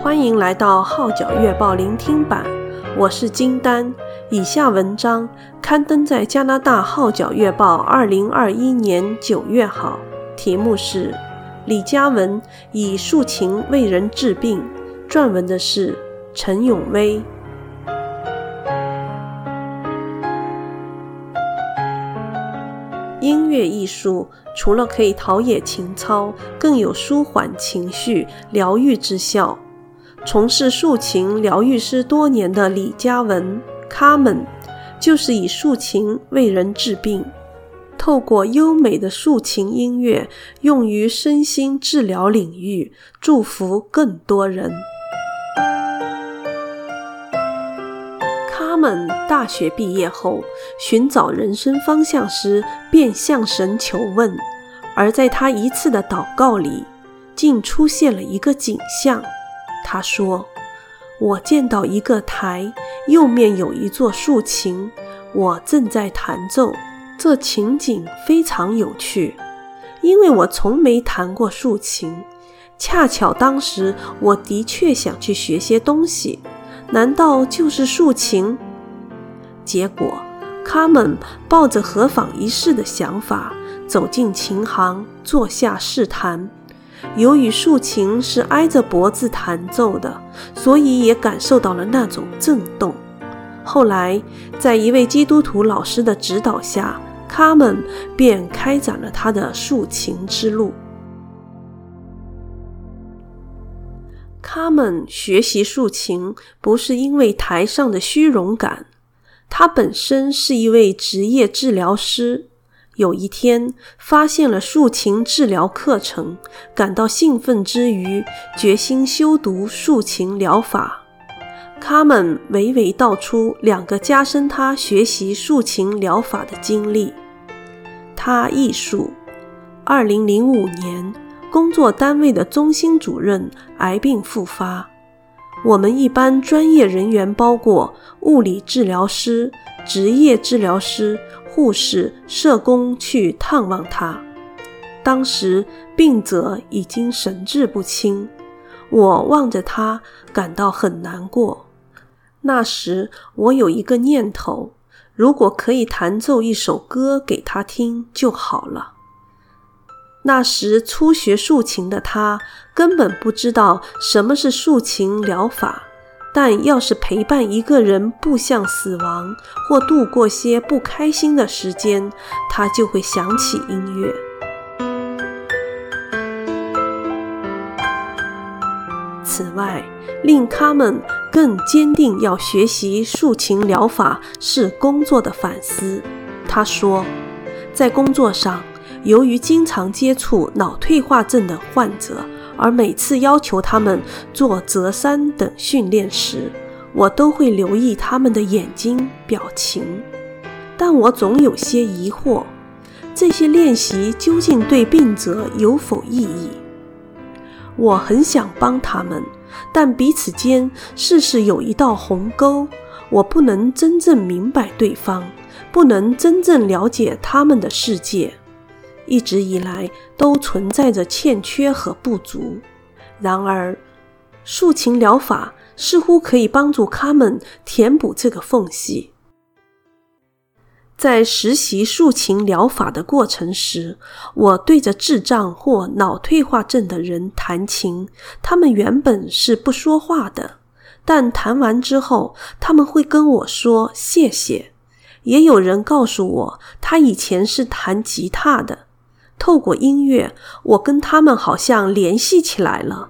欢迎来到号角月报聆听版，我是金丹。以下文章刊登在加拿大号角月报2021年9月号，题目是李嘉文以抒情为人治病，撰文的是陈永威。音乐艺术除了可以陶冶情操，更有舒缓情绪、疗愈之效。从事抒情疗愈师多年的李嘉文 Carmen 就是以抒情为人治病，透过优美的抒情音乐用于身心治疗领域，祝福更多人。Carmen 大学毕业后寻找人生方向时，便向神求问，而在他一次的祷告里，竟出现了一个景象。他说，我见到一个台，右面有一座竖琴，我正在弹奏，这情景非常有趣，因为我从没弹过竖琴，恰巧当时我的确想去学些东西，难道就是竖琴？结果Carmen抱着合坊一试的想法，走进琴行，坐下试弹。由于竖琴是挨着脖子弹奏的，所以也感受到了那种震动。后来在一位基督徒老师的指导下，Carmen便开展了他的竖琴之路。Carmen学习竖琴不是因为台上的虚荣感，他本身是一位职业治疗师。有一天发现了竖琴治疗课程，感到兴奋之余，决心修读竖琴疗法。Carmen娓娓道出2个加深他学习竖琴疗法的经历。他忆述，2005年工作单位的中心主任癌病复发，我们一般专业人员包括物理治疗师、职业治疗师、护士、社工去探望他。当时病者已经神志不清，我望着他感到很难过。那时我有一个念头，如果可以弹奏一首歌给他听就好了。那时初学竖琴的他根本不知道什么是竖琴疗法，但要是陪伴一个人步向死亡，或度过些不开心的时间，他就会想起音乐。此外，令Carmen更坚定要学习竖琴疗法是工作的反思。他说，在工作上，由于经常接触脑退化症的患者，而每次要求他们做折扇等训练时，我都会留意他们的眼睛表情，但我总有些疑惑，这些练习究竟对病者有否意义？我很想帮他们，但彼此间事事有一道鸿沟，我不能真正明白对方，不能真正了解他们的世界，一直以来都存在着欠缺和不足。然而竖琴疗法似乎可以帮助Carmen填补这个缝隙。在实习竖琴疗法的过程时，我对着智障或脑退化症的人弹琴，他们原本是不说话的，但弹完之后他们会跟我说谢谢。也有人告诉我，他以前是弹吉他的，透过音乐，我跟他们好像联系起来了。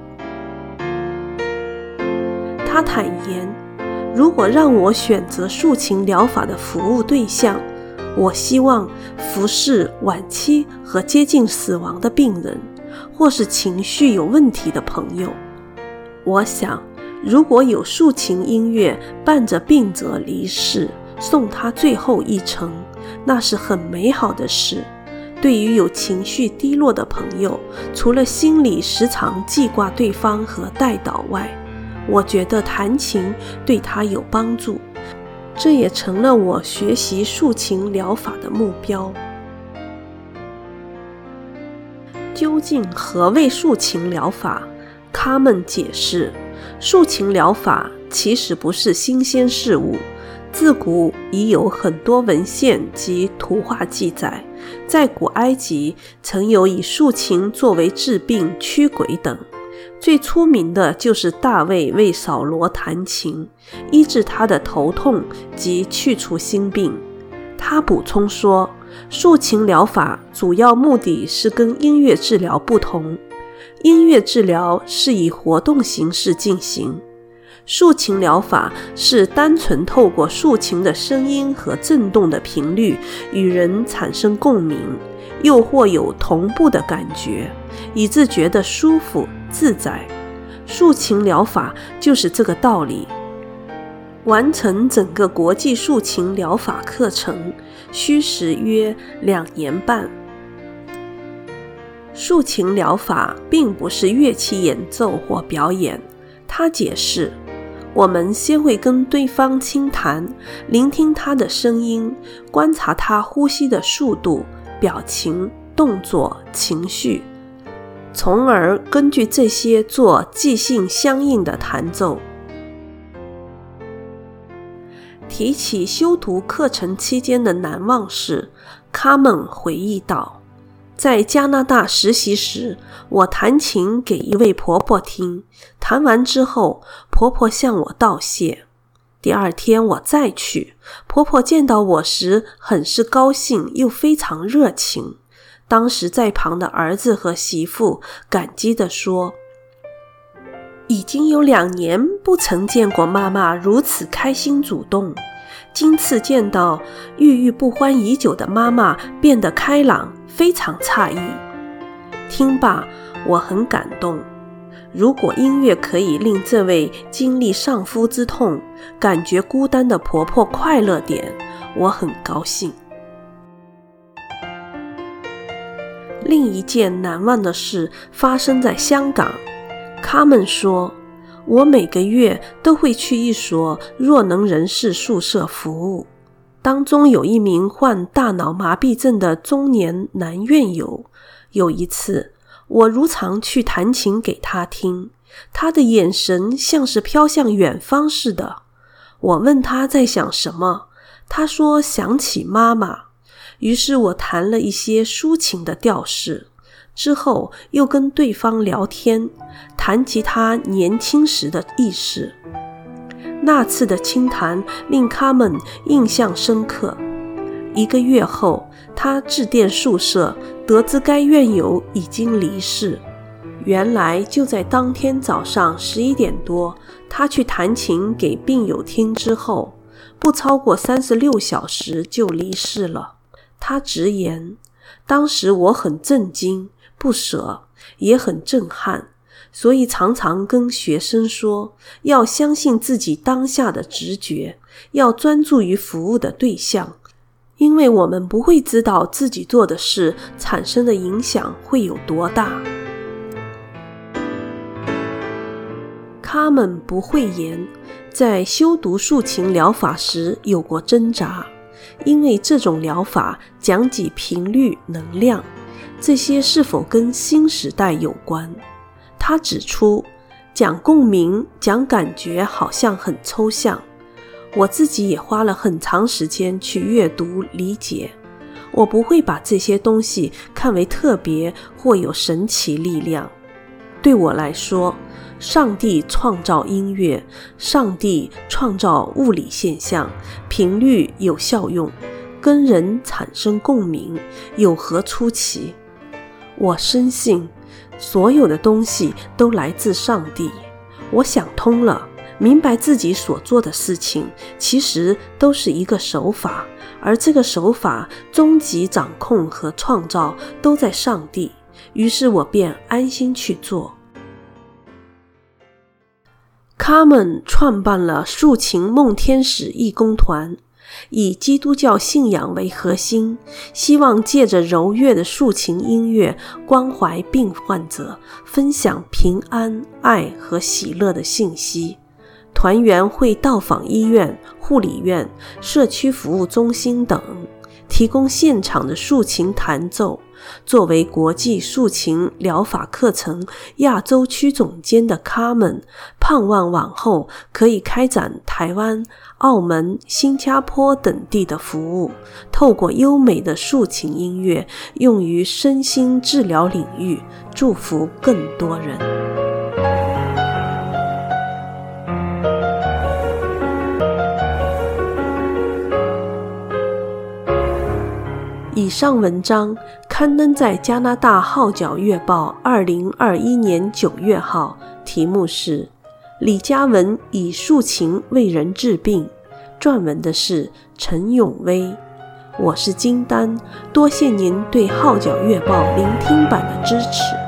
他坦言，如果让我选择竖琴疗法的服务对象，我希望服侍晚期和接近死亡的病人，或是情绪有问题的朋友。我想，如果有竖琴音乐伴着病者离世，送他最后一程，那是很美好的事。对于有情绪低落的朋友，除了心里时常记挂对方和代祷外，我觉得弹琴对他有帮助，这也成了我学习竖琴疗法的目标。究竟何谓竖琴疗法？ 卡门解释，竖琴疗法其实不是新鲜事物，自古已有很多文献及图画记载，在古埃及曾有以竖琴作为治病驱鬼等，最出名的就是大卫为扫罗弹琴，医治他的头痛及去除心病。他补充说，竖琴疗法主要目的是跟音乐治疗不同，音乐治疗是以活动形式进行，竖琴疗法是单纯透过竖琴的声音和振动的频率与人产生共鸣，又或有同步的感觉，以致觉得舒服自在。竖琴疗法就是这个道理。完成整个国际竖琴疗法课程需时约2年半。竖琴疗法并不是乐器演奏或表演，他解释，我们先会跟对方倾谈，聆听他的声音，观察他呼吸的速度、表情、动作、情绪，从而根据这些做即兴相应的弹奏。提起修读课程期间的难忘事，卡门回忆道，在加拿大实习时，我弹琴给一位婆婆听，弹完之后，婆婆向我道谢。第二天我再去，婆婆见到我时很是高兴又非常热情。当时在旁的儿子和媳妇感激地说，已经有2年不曾见过妈妈如此开心主动，今次见到郁郁不欢已久的妈妈变得开朗，非常诧异。听罢，我很感动。如果音乐可以令这位经历丧夫之痛、感觉孤单的婆婆快乐点，我很高兴。另一件难忘的事发生在香港。卡门说，我每个月都会去一所弱能人士宿舍服务，当中有一名患大脑麻痹症的中年男院友。有一次，我如常去弹琴给他听，他的眼神像是飘向远方似的。我问他在想什么，他说想起妈妈。于是我弹了一些抒情的调式，之后又跟对方聊天，谈及他年轻时的轶事。那次的倾谈令卡门印象深刻。1个月后，他致电宿舍，得知该院友已经离世。原来就在当天早上11点多，他去弹琴给病友听之后，不超过36小时就离世了。他直言，当时我很震惊、不舍，也很震撼，所以常常跟学生说，要相信自己当下的直觉，要专注于服务的对象，因为我们不会知道自己做的事产生的影响会有多大。卡门不讳言，在修读竖琴疗法时有过挣扎，因为这种疗法讲及频率、能量，这些是否跟新时代有关？他指出，讲共鸣、讲感觉好像很抽象，我自己也花了很长时间去阅读理解。我不会把这些东西看为特别或有神奇力量。对我来说，上帝创造音乐，上帝创造物理现象，频率有效用，跟人产生共鸣，有何出奇？我深信所有的东西都来自上帝。我想通了，明白自己所做的事情其实都是一个手法，而这个手法终极掌控和创造都在上帝，于是我便安心去做。卡门创办了竖琴梦天使义工团，以基督教信仰为核心，希望借着柔悦的竖琴音乐关怀病患者，分享平安、爱和喜乐的信息。团员会到访医院、护理院、社区服务中心等， 提供现场的竖琴弹奏。作为国际竖琴疗法课程亚洲区总监的卡门，盼望往后可以开展台湾、澳门、新加坡等地的服务，透过优美的竖琴音乐用于身心治疗领域，祝福更多人。以上文章刊登在加拿大号角月报2021年9月号，题目是李嘉文以竖琴为人治病，撰文的是陈永威。我是金丹，多谢您对号角月报聆听版的支持。